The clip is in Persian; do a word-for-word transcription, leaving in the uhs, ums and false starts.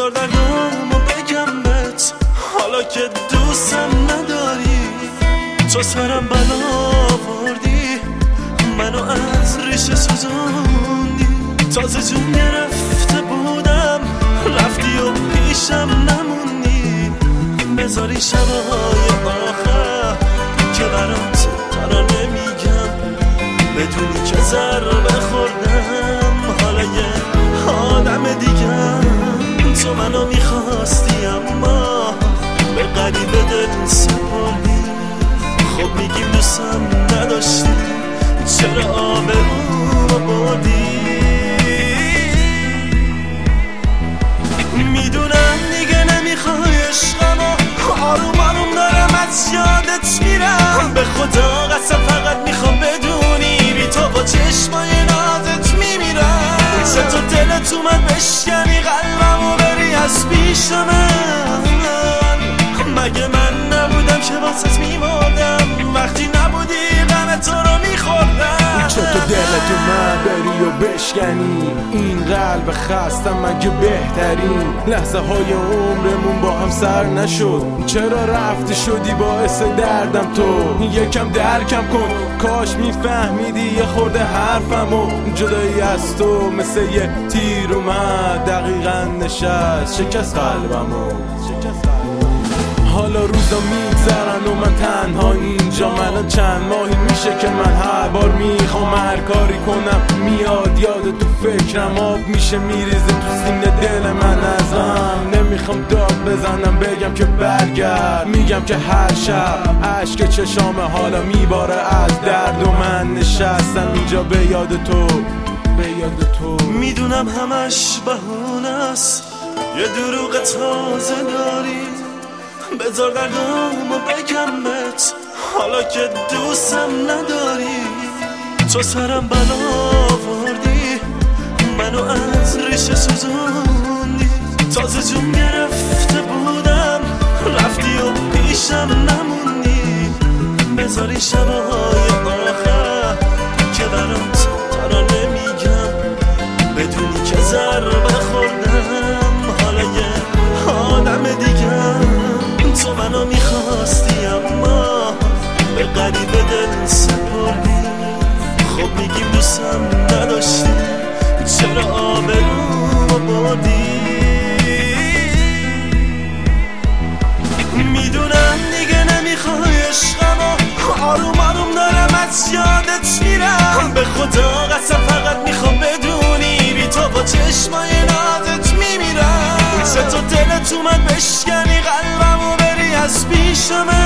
بذار دردامو بگم بهت حالا که دوستم نداری. تو سرم بلا آوردی، منو از ریشه سوزوندی. تازه جون گرفته بودم رفتی و پیشم نموندی. بذاری شبای آخر که برات ترانه میگم، بدونی که ضربه خوردم حالا یه آدم دیگم. تو منو میخواستی اما به غریبه دل سپردی. خب میگیم دوستم نداشتی، چرا آبرومو بردی؟ میدونم دیگه نمیخوای عشقمو، آروم آروم دارم از یادت میرم. به خدا قسم فقط میخوام بدونی بی تو با چشمای نازت میمیرم. چه تو دلت اومد بشکنی قلبمو بری از پیش من؟ مگه من نبودم که واسط میمردم وقتی نبودی غم تو رو میخوردم؟ چه تو دلت اومد بری و بشکنی این قلب خستم مگه بهترین لحظه های عمرمون با هم سر نشد؟ چرا رفتی شدی باعث دردم؟ تو یکم درکم کن، کاش میفهمیدی یه خورده حرفمو. جدایی از تو مثل یه تیر اومد دقیقا نشست شکست قلبمو. حالا روزا میگذرن و من تنها اینجا. من چند ماهی میشه که من هر بار میخوام هر کاری کنم میاد یاد تو فکرم آب میشه میریزه تو سینه دل من ازم. نمیخوام داد بزنم بگم که برگرد، میگم که هر شب عشق چشام حالا میباره از درد و من نشستم اینجا به یاد تو به یاد تو. میدونم همش بهونه است، یه دروغ تازه داری. بذار دردامو بگم بهت حالا که دوستم نداری. تو سرم بلا آوردی، منو از ریشه سوزوندی. تازه جون گرفته بودم رفتی و پیشم نموندی. بذاری شبهای آخر که برات ترانه میگم، بدونی که ضربه خوردم حالا یه آدم دیگم. تو منو میخواستی اما به غریبه دل سپردی. خب میگیم دوستم نداشتی، چرا آبرومو بردی؟ میدونم دیگه نمیخوای عشقمو، آروم آروم دارم از یادت میرم. به خدا قسم فقط میخوام بدونی بی تو با چشمای نازت میمیرم. چه تو دلت اومد بشکنی قلبمو بری از پیش من؟